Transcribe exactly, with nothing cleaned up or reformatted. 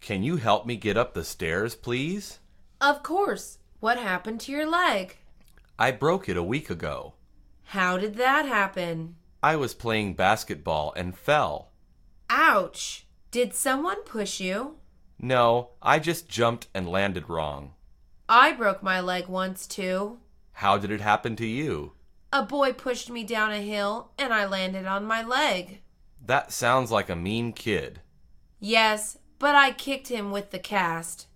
Can you help me get up the stairs, please? Of course. What happened to your leg? I broke it a week ago. How did that happen? I was playing basketball and fell. Ouch! Did someone push you? No, I just jumped and landed wrong. I broke my leg once too. How did it happen to you? A boy pushed me down a hill and I landed on my leg. That sounds like a mean kid. Yes, but I kicked him with the cast.